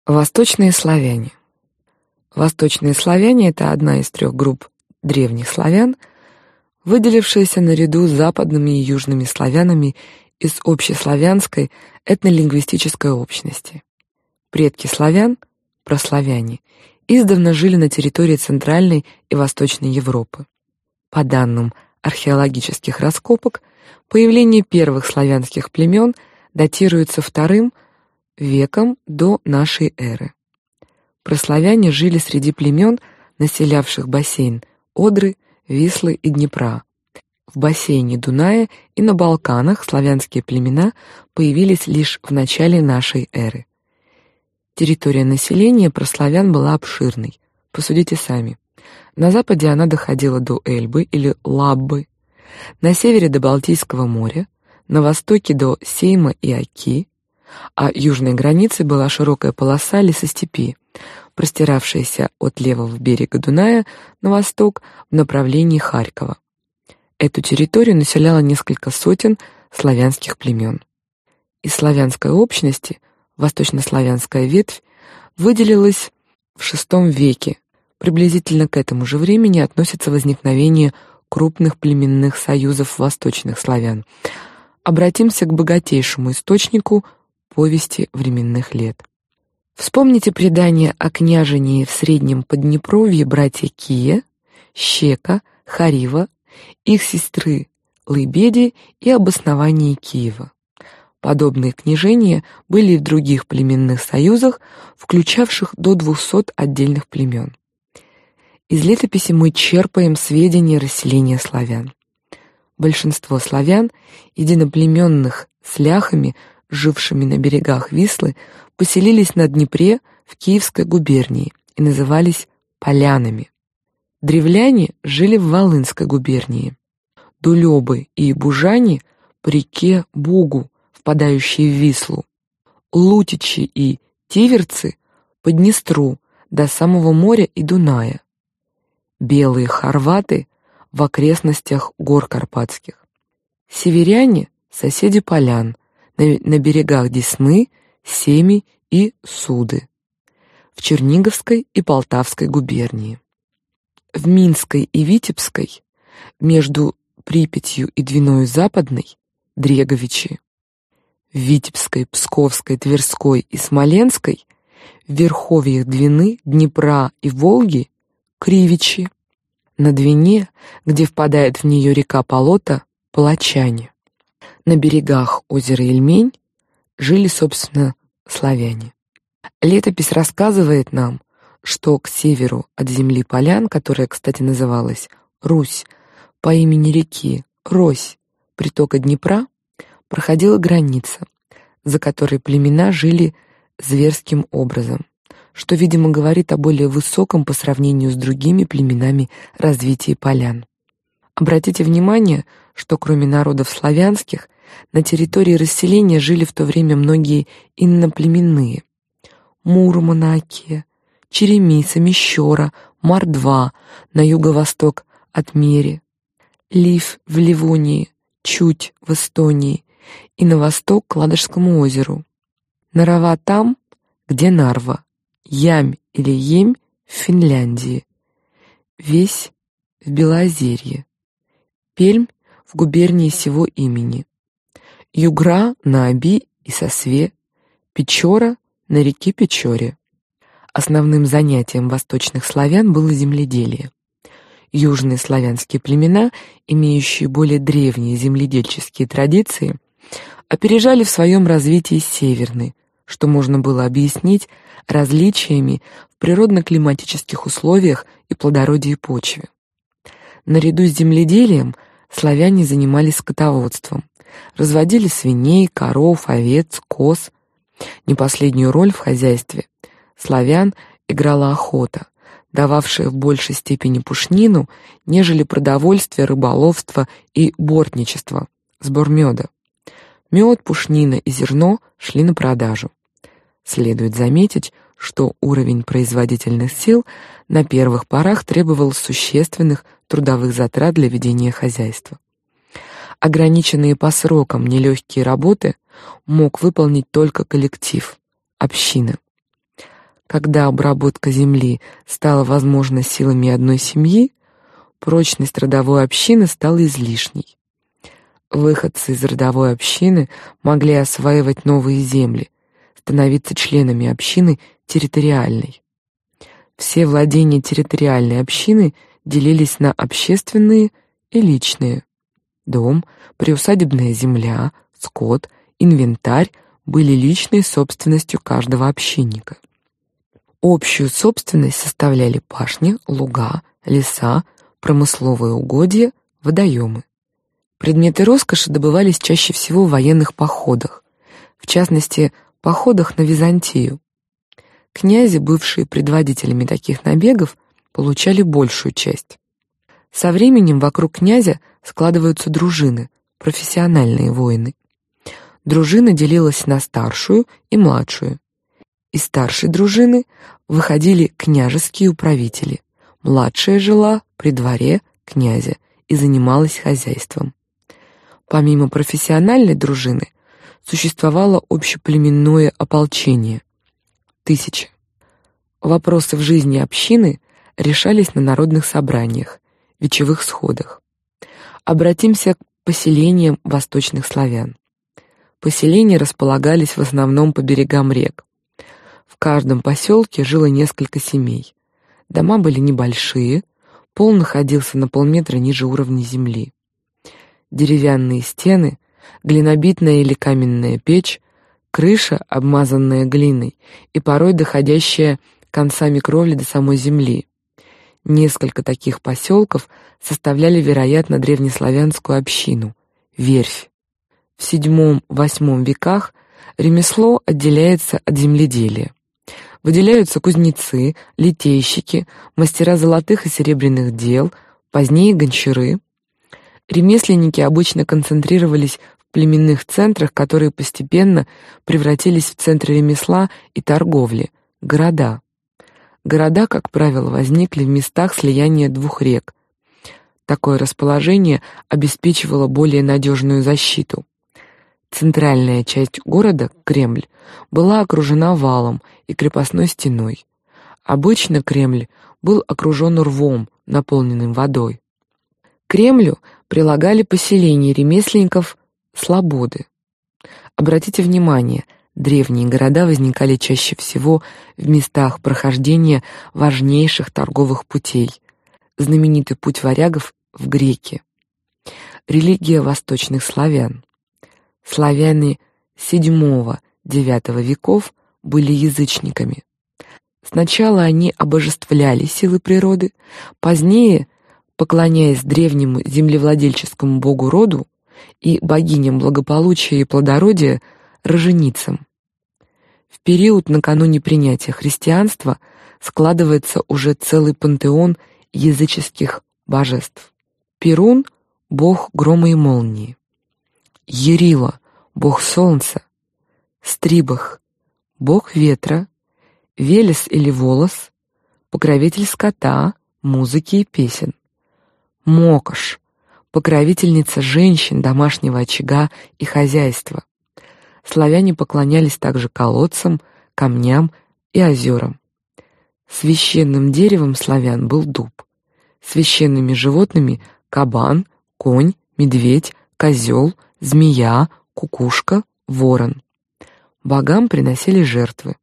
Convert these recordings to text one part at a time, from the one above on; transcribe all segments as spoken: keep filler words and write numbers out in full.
Восточные славяне. Восточные славяне — это одна из трех групп древних славян, выделившаяся наряду с западными и южными славянами из общеславянской этнолингвистической общности. Предки славян, прославяне, издавна жили на территории Центральной и Восточной Европы. По данным археологических раскопок, появление первых славянских племен датируется вторым веком до нашей эры. Прославяне жили среди племен, населявших бассейн Одры, Вислы и Днепра. В бассейне Дуная и на Балканах славянские племена появились лишь в начале нашей эры. Территория населения прославян была обширной. Посудите сами. На западе она доходила до Эльбы или Лаббы, на севере до Балтийского моря, на востоке до Сейма и Оки, а южной границей была широкая полоса лесостепи, простиравшаяся от левого берега Дуная на восток в направлении Харькова. Эту территорию населяло несколько сотен славянских племен. Из славянской общности восточнославянская ветвь выделилась в шестом веке. Приблизительно к этому же времени относится возникновение крупных племенных союзов восточных славян. Обратимся к богатейшему источнику повести временных лет. Вспомните предание о княжении в Среднем Поднепровье братья Кия, Щека, Харива, их сестры Лыбеди и об основании Киева. Подобные княжения были и в других племенных союзах, включавших до двухсот отдельных племен. Из летописи мы черпаем сведения расселения славян. Большинство славян, единоплеменных с ляхами, жившими на берегах Вислы, поселились на Днепре в Киевской губернии и назывались полянами. Древляне жили в Волынской губернии. Дулёбы и бужане по реке Бугу, впадающей в Вислу. Лутичи и тиверцы по Днестру до самого моря и Дуная. Белые хорваты в окрестностях гор Карпатских. Северяне — соседи полян на, на берегах Десны, Семи и Суды, в Черниговской и Полтавской губернии. В Минской и Витебской, между Припятью и Двиною Западной, Дреговичи. В Витебской, Псковской, Тверской и Смоленской, в верховьях Двины, Днепра и Волги, Кривичи. На Двине, где впадает в нее река Полота, палачане. На берегах озера Ильмень жили, собственно, славяне. Летопись рассказывает нам, что к северу от земли полян, которая, кстати, называлась Русь, по имени реки Рось, притока Днепра, проходила граница, за которой племена жили зверским образом, что, видимо, говорит о более высоком по сравнению с другими племенами развитии полян. Обратите внимание, что кроме народов славянских, на территории расселения жили в то время многие иноплеменные: Мурма на Оке, Черемиса, Мещера, Мордва на юго-восток от Мери, Лив в Ливонии, Чуть в Эстонии и на восток к Ладожскому озеру. Нарва там, где Нарва, Ямь или Емь в Финляндии, Весь в Белоозерье, Пельм в губернии сего имени, Югра на Оби и Сосве, Печора на реке Печоре. Основным занятием восточных славян было земледелие. Южные славянские племена, имеющие более древние земледельческие традиции, опережали в своем развитии северные, что можно было объяснить различиями в природно-климатических условиях и плодородии почвы. Наряду с земледелием славяне занимались скотоводством, разводили свиней, коров, овец, коз. Не последнюю роль в хозяйстве славян играла охота, дававшая в большей степени пушнину, нежели продовольствие, рыболовство и бортничество, сбор меда. Мед, пушнина и зерно шли на продажу. Следует заметить, что уровень производительных сил на первых порах требовал существенных трудовых затрат для ведения хозяйства. Ограниченные по срокам нелегкие работы мог выполнить только коллектив, община. Когда обработка земли стала возможна силами одной семьи, прочность родовой общины стала излишней. Выходцы из родовой общины могли осваивать новые земли, становиться членами общины территориальной. Все владения территориальной общины делились на общественные и личные. Дом, приусадебная земля, скот, инвентарь были личной собственностью каждого общинника. Общую собственность составляли пашни, луга, леса, промысловые угодья, водоемы. Предметы роскоши добывались чаще всего в военных походах, в частности, походах на Византию. Князи, бывшие предводителями таких набегов, получали большую часть. Со временем вокруг князя складываются дружины, профессиональные воины. Дружина делилась на старшую и младшую. Из старшей дружины выходили княжеские управители. Младшая жила при дворе князя и занималась хозяйством. Помимо профессиональной дружины существовало общеплеменное ополчение — тысяча. Вопросы в жизни общины решались на народных собраниях, вечевых сходах. Обратимся к поселениям восточных славян. Поселения располагались в основном по берегам рек. В каждом поселке жило несколько семей. Дома были небольшие, пол находился на полметра ниже уровня земли. Деревянные стены, глинобитная или каменная печь, крыша, обмазанная глиной, и порой доходящая концами кровли до самой земли. Несколько таких поселков составляли, вероятно, древнеславянскую общину — верфь. В седьмом-восьмом веках ремесло отделяется от земледелия. Выделяются кузнецы, литейщики, мастера золотых и серебряных дел, позднее гончары. Ремесленники обычно концентрировались в племенных центрах, которые постепенно превратились в центры ремесла и торговли — города. Города, как правило, возникли в местах слияния двух рек. Такое расположение обеспечивало более надежную защиту. Центральная часть города, Кремль, была окружена валом и крепостной стеной. Обычно Кремль был окружен рвом, наполненным водой. К Кремлю прилагали поселения ремесленников слободы. Обратите внимание, древние города возникали чаще всего в местах прохождения важнейших торговых путей. Знаменитый путь варягов в Греки. Религия восточных славян. Славяне седьмого-девятого веков были язычниками. Сначала они обожествляли силы природы, позднее, поклоняясь древнему землевладельческому богу роду и богиням благополучия и плодородия, роженицам. В период накануне принятия христианства складывается уже целый пантеон языческих божеств. Перун — бог грома и молнии. Ярила — бог солнца. Стрибах — бог ветра. Велес или Волос — покровитель скота, музыки и песен. Мокош — покровительница женщин, домашнего очага и хозяйства. Славяне поклонялись также колодцам, камням и озерам. Священным деревом славян был дуб. Священными животными — кабан, конь, медведь, козел, змея, кукушка, ворон. Богам приносили жертвы.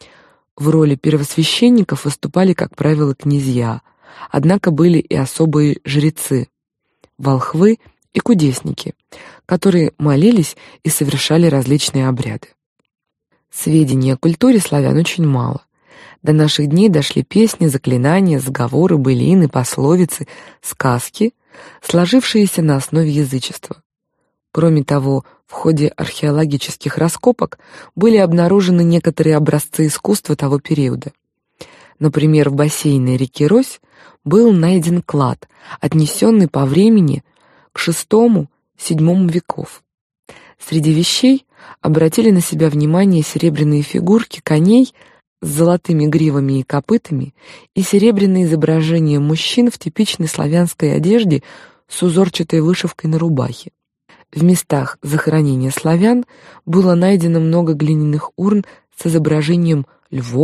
В роли первосвященников выступали, как правило, князья, однако были и особые жрецы, волхвы и кудесники, которые молились и совершали различные обряды. Сведений о культуре славян очень мало. До наших дней дошли песни, заклинания, заговоры, былины, пословицы, сказки, сложившиеся на основе язычества. Кроме того, в ходе археологических раскопок были обнаружены некоторые образцы искусства того периода. Например, в бассейне реки Рось был найден клад, отнесенный по времени к шестому-седьмому веков. Среди вещей обратили на себя внимание серебряные фигурки коней с золотыми гривами и копытами и серебряные изображения мужчин в типичной славянской одежде с узорчатой вышивкой на рубахе. В местах захоронения славян было найдено много глиняных урн с изображением львов,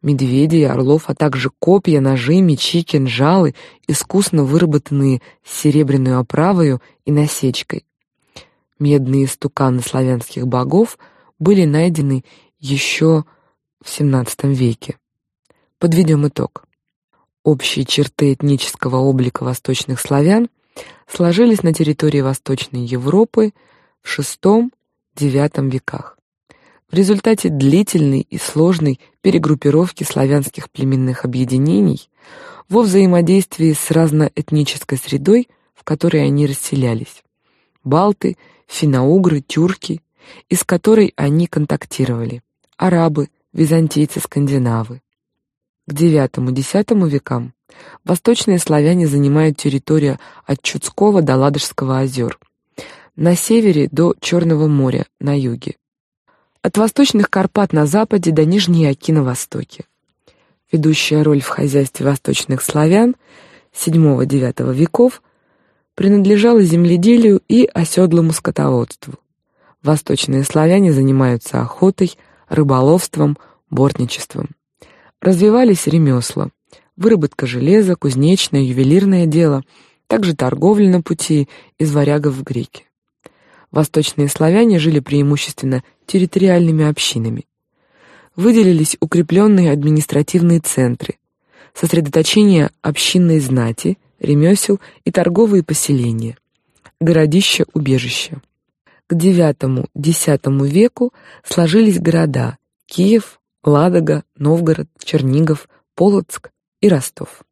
медведей, орлов, а также копья, ножи, мечи, кинжалы, искусно выработанные с серебряной оправою и насечкой. Медные истуканы славянских богов были найдены еще в семнадцатом веке. Подведем итог. Общие черты этнического облика восточных славян сложились на территории Восточной Европы в шестом-девятом веках. В результате длительной и сложной перегруппировки славянских племенных объединений во взаимодействии с разноэтнической средой, в которой они расселялись. Балты, финно-угры, тюрки, из которой они контактировали, арабы, византийцы, скандинавы. К девятому-десятому векам восточные славяне занимают территорию от Чудского до Ладожского озер, на севере до Черного моря, на юге, от восточных Карпат на западе до Нижней Оки на востоке. Ведущая роль в хозяйстве восточных славян седьмого-девятого веков принадлежала земледелию и оседлому скотоводству. Восточные славяне занимаются охотой, рыболовством, бортничеством. Развивались ремесла: выработка железа, кузнечное, ювелирное дело, также торговля на пути из варягов в греки. Восточные славяне жили преимущественно территориальными общинами. Выделились укрепленные административные центры, сосредоточение общинной знати, ремесел и торговые поселения, городища-убежища. К девятому-десятому веку сложились города: Киев, Ладога, Новгород, Чернигов, Полоцк и Ростов.